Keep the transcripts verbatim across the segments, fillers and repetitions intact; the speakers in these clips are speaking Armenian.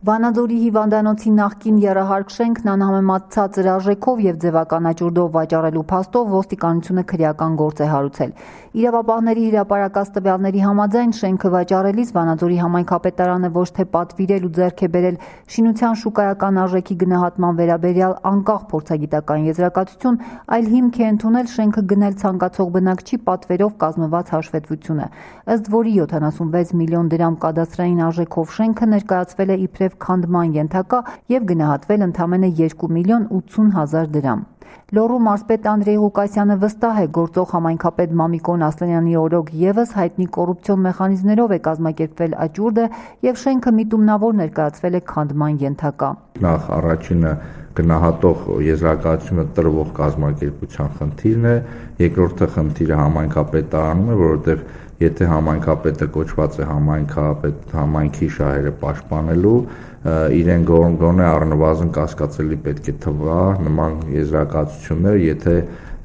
Վանաձորի հիվանդանոցի նախկին եռահարկ շենքն անհամեմատ ցածր արժեքով և ձևական աճուրդով վաճառելու փաստով ոստիկանությունը քրեական գործ է հարուցել։ Իրավապահների հրապարակած տվյալների համաձայն շենքը վաճառելիս Վանաձորի համայնքապետարանը ոչ թե պատվիրել ու ձեռք է բերել շինության շուկայական արժեքի գնահատման վերաբերյալ անկախ փորձագիտական եզրակացություն, այլ հիմք է ընդունել շենքը գնել ցանկացող բնակչի պատվերով կազմված հաշվետվությունը, ըստ որի յոթանասունվեց միլիոն դրամ կադաստրային արժեքով շենքը ներկայացվել է իբրև քանդման ենթակա և գնահատվել ընդամենը երկու միլիոն ութսուն հազար դրամ։ Լոռու մարզպետ Անդրեյ Ղուկասյանը վստահ է գործող համայնքապետ Մամիկոն Ասլանյանի օրոք ևս հայտնի կոռուպցիոն մեխանիզմներով է կազմակերպվել աճուրդը և շենքը միտումնավոր ներկայացվել է քանդման ենթակա։ Նախ առաջինը գնահատող եզրակացությունը տրվող կազմակերպության խնդիրն է, երկրորդը խնդիրը համայնքապետարանում է, որովհետև եթե համայնքապետը կոչված է համայնքապետ համայնքի շահերը պաշտպանելու, իրեն գոնե առնվազն կասկածելի պետք է թվա նման եզրակացություններ, եթե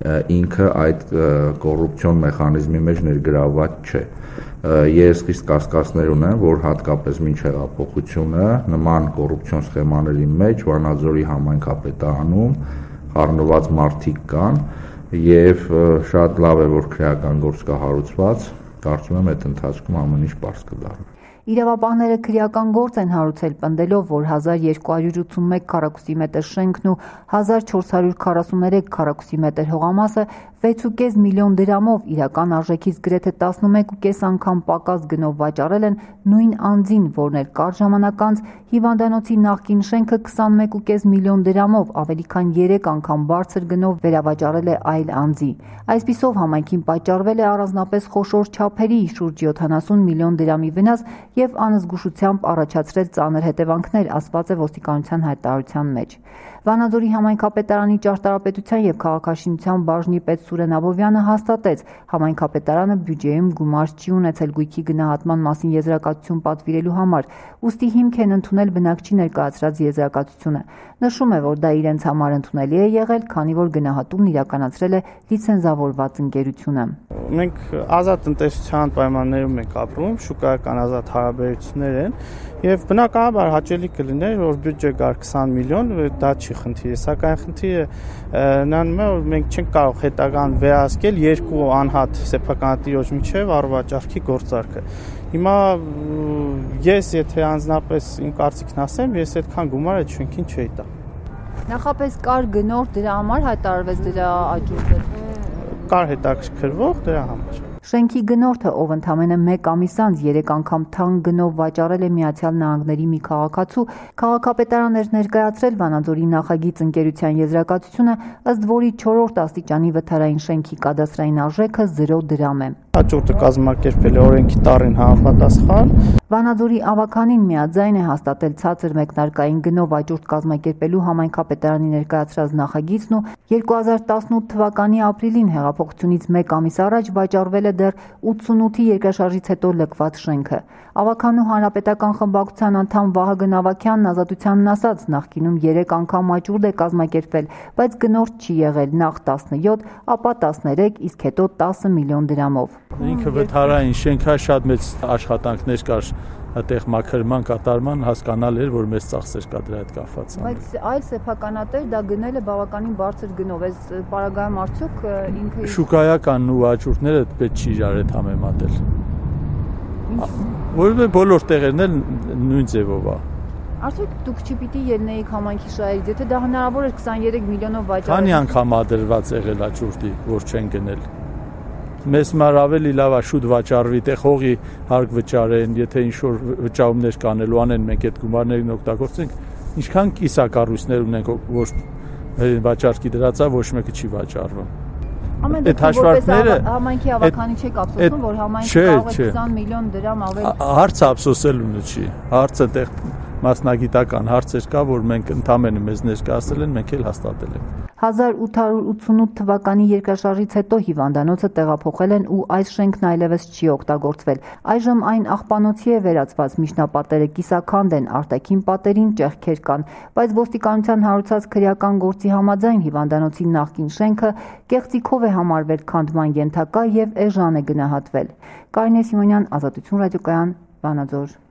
ինքը այդ կոռուպցիոն մեխանիզմի մեջ ներգրավված չէ։ Ես խիստ կասկածներ ունեմ, որ հատկապես մինչ հեղափոխությունը նման կոռուպցիոն սխեմաների մեջ Վանաձորի համայնքապետարանում խառնված մարդիկ կան և շատ լավ է, որ քրեական գործ կա հարուցված, կարծում եմ այդ ընթացքում ամեն ինչ պարզ կդառնա։ Իրավապահները քրեական գործ են հարուցել պնդելով, որ հազար երկու հարյուր ութսունմեկ քառակուսի մետր շենքն ու հազար չորս հարյուր քառասուներեք քառակուսի մետր հողամասը վեց ու կես միլիոն դրամով իրական արժեքից գրեթե տասնմեկ ու կես անգամ պակաս գնով վաճառել են նույն անձին, որն էլ կարճ ժամանակ անց հիվանդանոցի նախկին շենքը քսանմեկ ու կես միլիոն դրամով ավելի քան երեք անգամ բարձր գնով վերավաճառել է այլ անձի։ Այսպիսով համայնքին պատճառվել է առանձնապես խոշոր չափերի շուրջ յոթանասուն միլիոն դրամի վնաս և անզգուշությամբ առաջացրել ծանր հետևանքներ, ասված է ոստիկանության հայտարարության մեջ։ Վանաձորի համայնքապետարանի ճարտարապետության և քաղաքաշինության բաժնի պետ Սուրեն Աբովյանը հաստատեց, համայնքապետարանը բյուջեում գումար չի ունեցել գույքի գնահատման մասին եզրակացություն պատվիրելու համար, ուստի հիմք են ընդունել բնակչի ներկայացրած եզրակացությունը։ Նշում է, որ դա իրենց համար ընդունելի է եղել, քանի որ գնահատումն իրականացրել է լիցենզավորված ընկերությունը։ Մենք ազատ տնտեսության պայմաններում ենք ապրում, շուկայական ազատ հարաբերություններ են և բնականաբար հաճելի կլիներ, որ բյուջե գար քսան միլիոն, դա չի խնդիրը, սակայն խնդիրը նրանում է, որ մենք չենք կարող հետագան վերահսկել երկու անհատ սեփականատիրոջ միջև առվաճառքի գործարքը։ Հիմա ես եթե անձնապես իմ կարծիքն ասեմ, ես այդքան գումար այդ շենքին չէի տա։ Նախապես կար գնորդ դրա համար հայտարարվեց դրա աճուրդը։ Կար հետաքրքրվող դրա համար։ Շենքի գնորդը, ով ընդամենը մեկ ամիս անց երեք անգամ թանկ գնով վաճառել է Միացյալ Նահանգների մի քաղաքացու, քաղաքապետարան էր ներկայացրել Վանաձորի նախագիծ ընկերության եզրակացությունը, ըստ որի չորրորդ աստիճանի վթարային շենքի կադաստրային արժեքը զրո դրամ է։ Աճուրդը կազմակերպվել է օրենքի տառին համապատասխան։ Վանաձորի ավականին միաձայն է հաստատել ցածր մեկնարկային գնով աճուրդ կազմակերպելու համայնքապետարանի ներկայացրած նախագիծն ու երկու հազար տասնութ թվականի ապրիլին հեղափոխությունից մեկ ամիս առաջ վաճառվել է դեռ ութսունութի երկրաշարժից հետո լքված շենքը։ Ավականու հանրապետական խմբակցության անդամ Վահագն Ավագյանն Ազատությանն ասաց, նախկինում երեք անգամ աճուրդ է կազմակերպվել, բայց գնորդ չի եղել, նախ տասնյոթ, ապա տասներեք, իսկ հետո տասը միլիոն դրամով։ Ինքը վթարային շենքա շատ մեծ աշխատանքներ կար այդտեղ մաքրման կատարման, հասկանալ էր, որ մեծ ծախսեր կա դրա հետ կապված։ Բայց այլ սեփականատեր դա գնել է բավականին բարձր գնով, այս պարագայում արդյոք ինքը շուկայական ու աճուրդները պետք չի իրար հետ համեմատել։ Որովհետև բոլոր տեղերն էլ նույն ձևով է։ Արդյոք դուք չպիտի ելնեիք համայնքի շահերից, եթե դա հնարավոր էր քսաներեք միլիոնով վաճառել։ Քանի անգամ ադրված եղել աճուրդի, որ չեն գնել։ Մեզ մար ավելի լավ է շուտ վաճառվի, տեղ հողի հարկ վճարեն, եթե ինչ-որ վճարումներ կանելու անեն, մենք այդ գումարներին օգտագործենք, ինչքան կիսակառույցներ ունենք, որ վաճառքի դրածա ոչ մեկը չի վաճառվում։ Ամեն դեպքում որպես համայնքի ավականի չեք ափսոսում, որ համայնքը կարող է քսան միլիոն դրամ ավել։ Հարցը ափսոսելունը չի, հարցը տեղ մասնագիտական հարցեր կա, որ մենք ընդամենը մեզ ներկայացել են, մենք էլ հաստատել ենք։ հազար ութ հարյուր ութսունութ թվականի երկրաշարժից հետո հիվանդանոցը տեղափոխել են ու այս շենքն այլևս չի օգտագործվել։ Այժմ այն աղբանոցի է վերածված, միջնապատերը կիսաքանդ են, արտաքին պատերին ճեղքեր կան, բայց ոստիկանության հարուցած քրեական գործի համաձայն հիվանդանոցի նախկին շենքը կեղծիքով է համարվել քանդման ենթակա և էժան է գնահատվել։ Կարինե Սիմոնյան, Ազատություն ռադիոկայան, Վանաձոր։